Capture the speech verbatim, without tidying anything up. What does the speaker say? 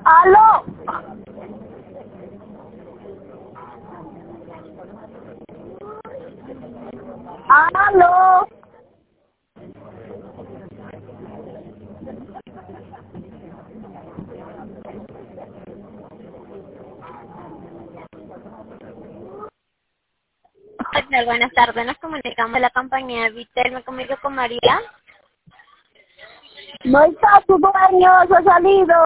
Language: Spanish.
¡Aló! ¡Aló! ¿Qué tal? Buenas tardes, nos comunicamos de la compañía Vitel, me comunico con María. No está su dueño, se ha salido.